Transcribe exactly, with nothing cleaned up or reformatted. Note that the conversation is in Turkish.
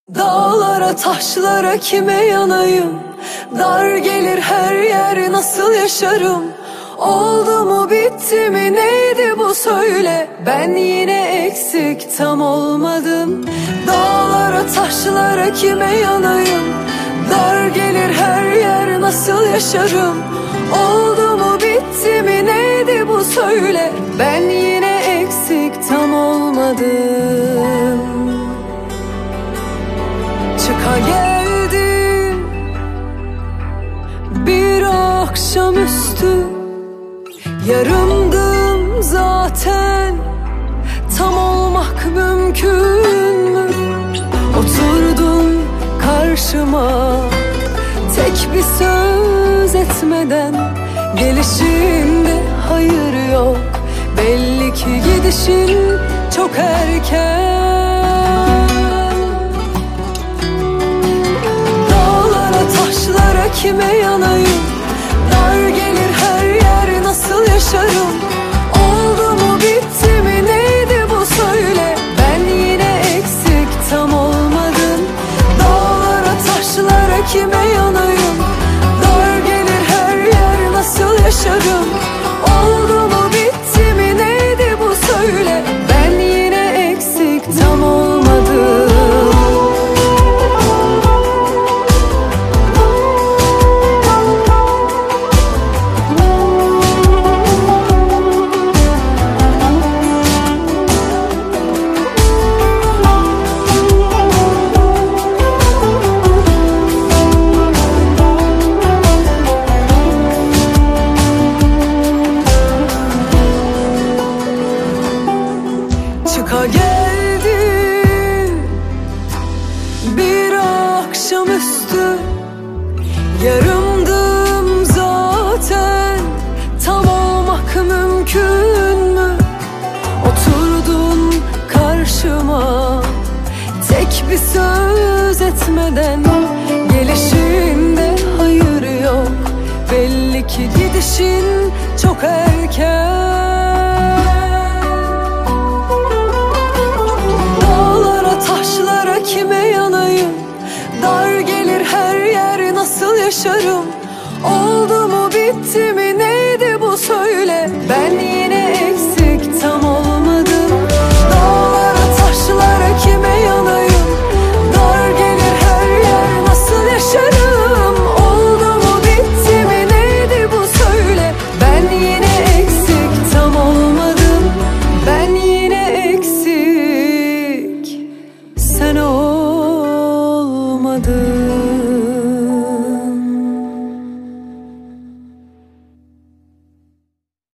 Dağlara taşlara kime yanayım? Dar gelir her yer, nasıl yaşarım? Oldu mu bitti mi neydi bu söyle? Ben yine eksik tam olmadım. Dağlara taşlara kime yanayım? Dar gelir her yer, nasıl yaşarım? Oldu mu bitti mi neydi bu söyle? Ben yine eksik tam olmadım. Çıka geldim bir akşamüstü, yarımdım zaten, tam olmak mümkün mü? Oturdun karşıma tek bir söz etmeden, gelişinde hayır yok, belli ki gidişin çok erken. Kime yanayım? Dar gelir her yer, nasıl yaşarım? Oldu mu bitti mi neydi bu söyle? Ben yine eksik tam olmadım. Dağlara taşlara kime yanayım? Dar gelir her yer, nasıl yaşarım? Oldu mu bitti mi neydi bu söyle? Ben yine eksik tam olmadım. Çıka geldim bir akşamüstü, yarımdım zaten, tam olmak mümkün mü? Oturdun karşıma tek bir söz etmeden, gelişinde hayır yok, belli ki gidişin çok erken. Kime yanayım? Dar gelir her yer, nasıl yaşarım? Oldu mu bitti mi neydi bu söyle? Ben yine eksik tam olmadım. Dağlara taşlara kime yanayım? Dar gelir her yer, nasıl yaşarım? Oldu mu bitti mi neydi bu söyle? Ben yine eksik tam olmadım. Ben yine eksik, sen olmadın.